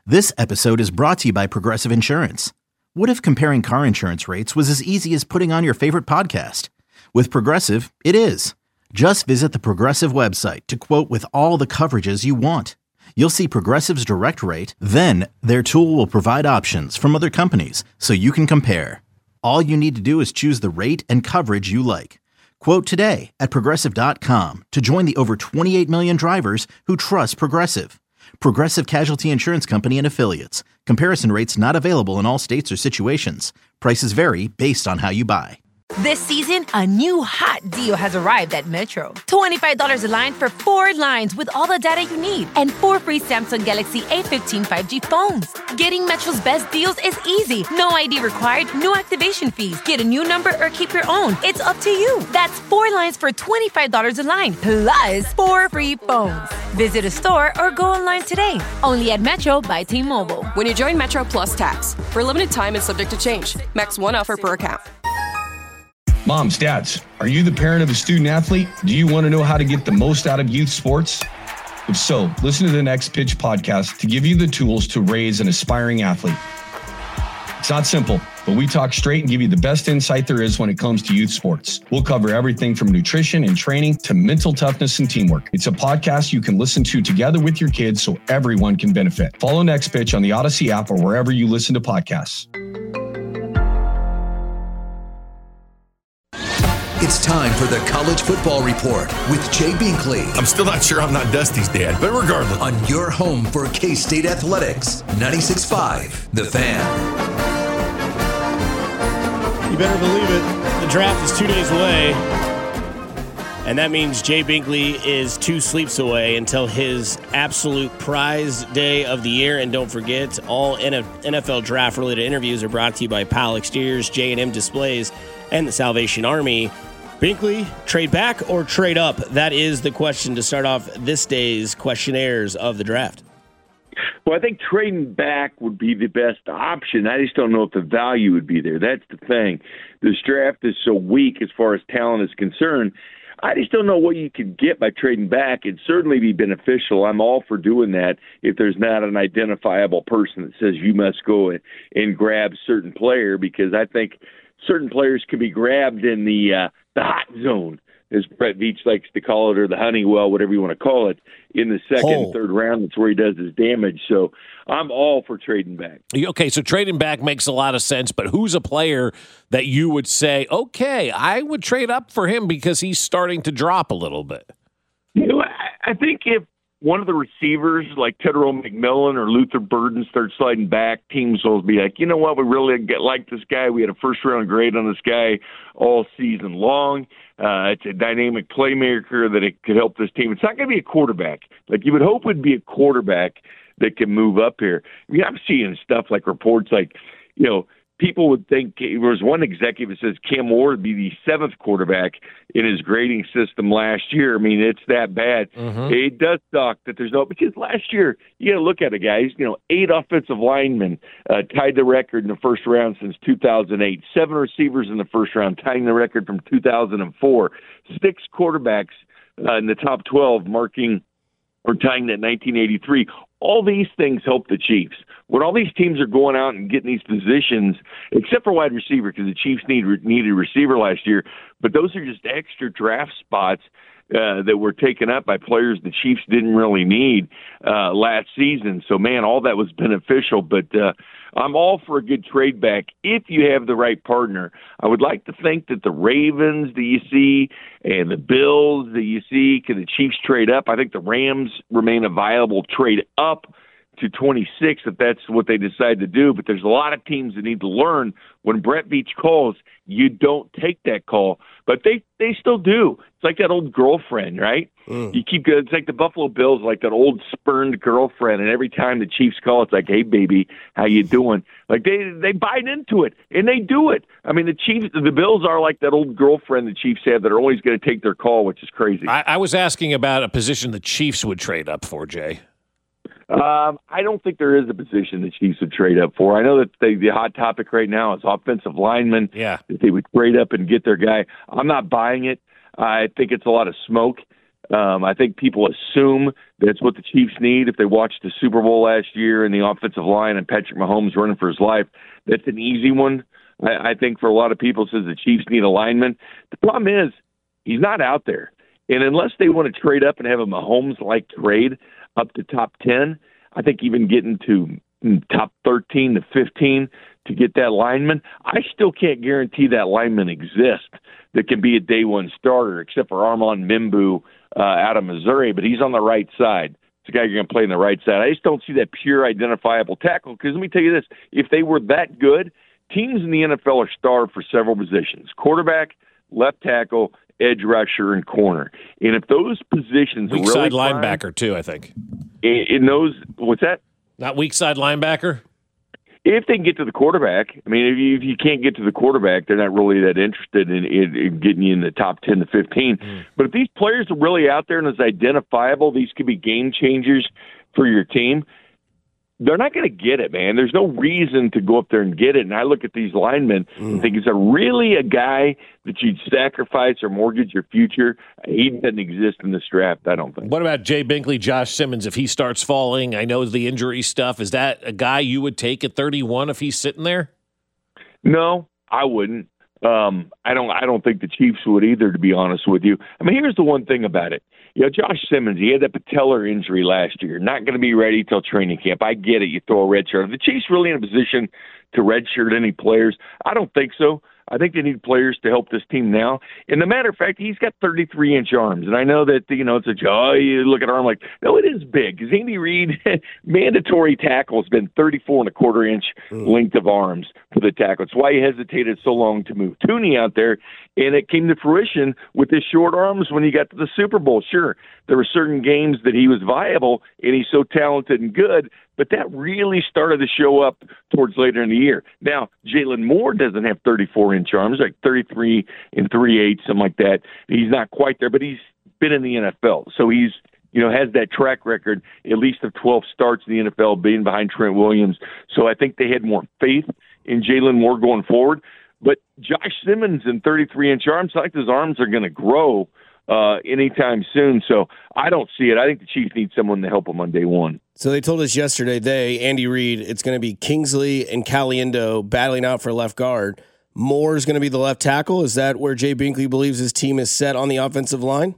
This episode is brought to you by Progressive Insurance. What if comparing car insurance rates was as easy as putting on your favorite podcast? With Progressive, it is. Just visit the Progressive website to quote with all the coverages you want. You'll see Progressive's direct rate, then their tool will provide options from other companies so you can compare. All you need to do is choose the rate and coverage you like. Quote today at Progressive.com to join the over 28 million drivers who trust Progressive. Progressive Casualty Insurance Company and Affiliates. Comparison rates not available in all states or situations. Prices vary based on how you buy. This season, a new hot deal has arrived at Metro. $25 a line for 4 lines with all the data you need and 4 free Samsung Galaxy A15 5G phones. Getting Metro's best deals is easy. No ID required, no activation fees. Get a new number or keep your own. It's up to you. That's 4 lines for $25 a line, plus 4 free phones. Visit a store or go online today. Only at Metro by T-Mobile. When you join Metro Plus Tax, for a limited time and subject to change. Max 1 offer per account. Moms, dads, are you the parent of a student athlete? Do you want to know how to get the most out of youth sports? If so, listen to the Next Pitch podcast to give you the tools to raise an aspiring athlete. It's not simple, but we talk straight and give you the best insight there is when it comes to youth sports. We'll cover everything from nutrition and training to mental toughness and teamwork. It's a podcast you can listen to together with your kids so everyone can benefit. Follow Next Pitch on the Odyssey app or wherever you listen to podcasts. It's time for the College Football Report with Jay Binkley. I'm still not sure I'm not Dusty's dad, but regardless. On your home for K-State Athletics, 96.5 The Fan. You better believe it. The draft is 2 days away. And that means Jay Binkley is 2 sleeps away until his absolute prize day of the year. And don't forget, all NFL draft-related interviews are brought to you by Powell Exteriors, J&M Displays, and the Salvation Army. Binkley, trade back or trade up? That is the question to start off this day's questionnaires of the draft. Well, I think trading back would be the best option. I just don't know if the value would be there. That's the thing. This draft is so weak as far as talent is concerned. I just don't know what you could get by trading back. It'd certainly be beneficial. I'm all for doing that if there's not an identifiable person that says you must go and grab a certain player, because I think certain players can be grabbed in the hot zone, as Brett Veach likes to call it, or the honey well, whatever you want to call it, in the second and third round. That's where he does his damage. So I'm all for trading back. Okay, so trading back makes a lot of sense, but who's a player that you would say, okay, I would trade up for him because he's starting to drop a little bit? You know, I think if one of the receivers like Tedrow McMillan or Luther Burden starts sliding back, teams will be like, you know what, we really like this guy. We had a first-round grade on this guy all season long. It's a dynamic playmaker that it could help this team. It's not going to be a quarterback. Like you would hope it would be a quarterback that can move up here. I mean, I'm seeing stuff like reports like, you know, people would think there was one executive that says Cam Ward would be the 7th quarterback in his grading system last year. I mean, it's that bad. It does suck that there's no, because last year, you got to look at it, guys. 8 offensive linemen tied the record in the first round since 2008. 7 receivers in the first round, tying the record from 2004. 6 quarterbacks in the top 12, marking or tying that 1983. All these things help the Chiefs. When all these teams are going out and getting these positions, except for wide receiver, because the Chiefs needed a receiver last year, but those are just extra draft spots that were taken up by players the Chiefs didn't really need last season. So, man, all that was beneficial. But I'm all for a good trade back if you have the right partner. I would like to think that the Ravens that you see and the Bills that you see, can the Chiefs trade up? I think the Rams remain a viable trade up to 26 if that's what they decide to do. But there's a lot of teams that need to learn when Brett Veach calls, you don't take that call. But they still do. It's like that old girlfriend, right? You keep it's like the Buffalo Bills, like that old spurned girlfriend, and every time the Chiefs call, it's like, hey, baby, how you doing? Like they bite into it, and they do it. I mean, the Bills are like that old girlfriend the Chiefs have that are always going to take their call, which is crazy. I was asking about a position the Chiefs would trade up for, Jay. I don't think there is a position the Chiefs would trade up for. I know that the hot topic right now is offensive linemen. Yeah. That they would trade up and get their guy. I'm not buying it. I think it's a lot of smoke. I think people assume that's what the Chiefs need. If they watched the Super Bowl last year and the offensive line and Patrick Mahomes running for his life, that's an easy one. I think for a lot of people, says the Chiefs need alignment. The problem is he's not out there. And unless they want to trade up and have a Mahomes-like trade up to top 10, I think even getting to top 13 to 15 to get that lineman, I still can't guarantee that lineman exists that can be a day one starter, except for Armand Mimbu out of Missouri, but he's on the right side. It's a guy you're going to play on the right side. I just don't see that pure identifiable tackle, because let me tell you this, if they were that good, teams in the NFL are starved for several positions: quarterback, left tackle, edge rusher, and corner. And if those positions weak really side linebacker too, I think. In those, what's that? Not weak side linebacker? If they can get to the quarterback, I mean, if you can't get to the quarterback, they're not really that interested in getting you in the top 10 to 15. But if these players are really out there and it's identifiable, these could be game changers for your team, they're not going to get it, man. There's no reason to go up there and get it. And I look at these linemen and think, is there really a guy that you'd sacrifice or mortgage your future? He doesn't exist in this draft, I don't think. What about Jay Binkley, Josh Simmons? If he starts falling, I know the injury stuff. Is that a guy you would take at 31 if he's sitting there? No, I wouldn't. I don't think the Chiefs would either, to be honest with you. I mean, here's the one thing about it. Josh Simmons, he had that patellar injury last year. Not going to be ready till training camp. I get it. You throw a red shirt. Are the Chiefs really in a position to redshirt any players? I don't think so. I think they need players to help this team now. And the matter of fact, he's got 33-inch arms. And I know that, it's a joy. You look at arm like, no, it is big. Because Andy Reid, mandatory tackle, has been 34.25-inch length of arms for the tackle. It's why he hesitated so long to move Tooney out there. And it came to fruition with his short arms when he got to the Super Bowl. Sure, there were certain games that he was viable, and he's so talented and good, but that really started to show up towards later in the year. Now, Jalen Moore doesn't have 34-inch arms, like 33 and 3/8, something like that. He's not quite there, but he's been in the NFL. So he's, has that track record, at least of 12 starts in the NFL, being behind Trent Williams. So I think they had more faith in Jalen Moore going forward. But Josh Simmons and 33-inch arms, I think his arms are going to grow anytime soon. So I don't see it. I think the Chiefs need someone to help them on day one. So they told us yesterday, Andy Reid, it's going to be Kingsley and Caliendo battling out for left guard. Moore is going to be the left tackle. Is that where Jay Binkley believes his team is set on the offensive line?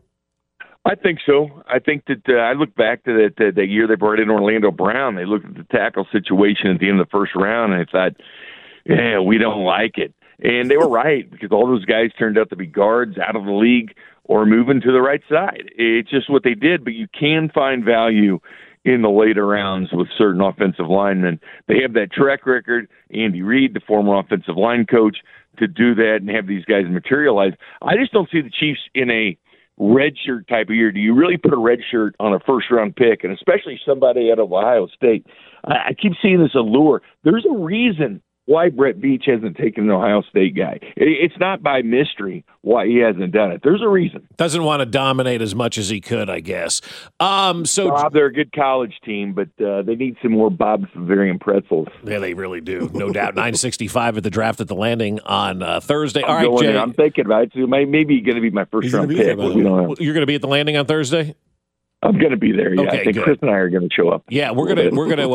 I think so. I think that I look back to that year they brought in Orlando Brown. They looked at the tackle situation at the end of the first round, and they thought, yeah, we don't like it. And they were right, because all those guys turned out to be guards out of the league or moving to the right side. It's just what they did, but you can find value in the later rounds with certain offensive linemen. They have that track record, Andy Reid, the former offensive line coach, to do that and have these guys materialize. I just don't see the Chiefs in a red shirt type of year. Do you really put a red shirt on a first-round pick, and especially somebody out of Ohio State? I keep seeing this allure. There's a reason why Brett Veach hasn't taken an Ohio State guy. It's not by mystery why he hasn't done it. There's a reason. Doesn't want to dominate as much as he could, I guess. Bob, they're a good college team, but they need some more Bob Bavarian pretzels. Yeah, they really do. No doubt. 965 at the draft at the Landing on Thursday. All right, Jay. I'm thinking about it. So maybe going to be my first-round pick. You're going to be at the Landing on Thursday? I'm going to be there. Yeah, okay, I think good. Chris and I are going to show up. Yeah, we're going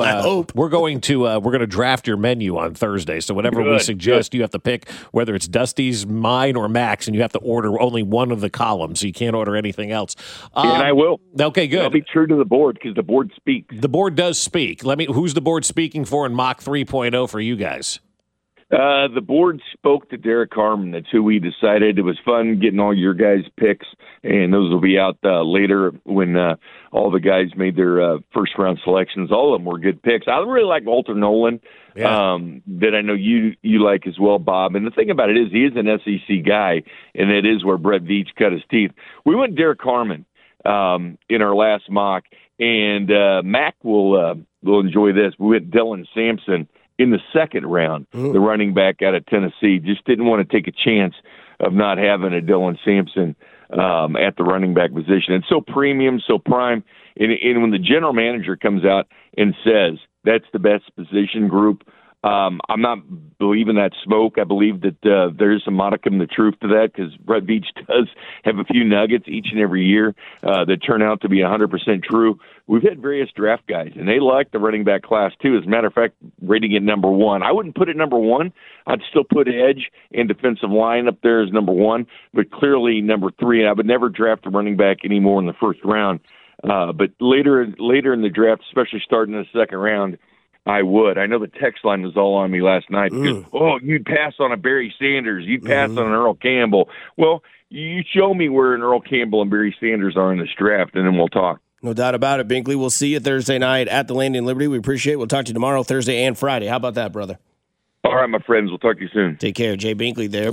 to draft your menu on Thursday. So whatever we suggest, you have to pick whether it's Dusty's, mine, or Max, and you have to order only one of the columns. So you can't order anything else. And I will. Okay, good. I'll be true to the board because the board speaks. The board does speak. Who's the board speaking for in Mock 3.0 for you guys? The board spoke to Derek Harmon. That's who we decided. It was fun getting all your guys' picks, and those will be out later when all the guys made their first-round selections. All of them were good picks. I really like Walter Nolan, that I know you like as well, Bob. And the thing about it is he is an SEC guy, and that is where Brett Veach cut his teeth. We went Derek Harmon in our last mock, and Mac will enjoy this. We went Dylan Sampson in the second round, the running back out of Tennessee. Just didn't want to take a chance of not having a Dylan Sampson at the running back position. It's so premium, so prime. And when the general manager comes out and says that's the best position group I'm not believing that smoke. I believe that there's some modicum of truth to that because Brett Veach does have a few nuggets each and every year that turn out to be 100% true. We've had various draft guys, and they like the running back class, too. As a matter of fact, rating it number 1. I wouldn't put it number 1. I'd still put edge and defensive line up there as number 1, but clearly number 3. And I would never draft a running back anymore in the first round. But later in the draft, especially starting in the second round, I would. I know the text line was all on me last night because, you'd pass on a Barry Sanders. You'd pass on an Earl Campbell. Well, you show me where an Earl Campbell and Barry Sanders are in this draft, and then we'll talk. No doubt about it, Binkley. We'll see you Thursday night at the Landing Liberty. We appreciate it. We'll talk to you tomorrow, Thursday and Friday. How about that, brother? All right, my friends. We'll talk to you soon. Take care. Jay Binkley there.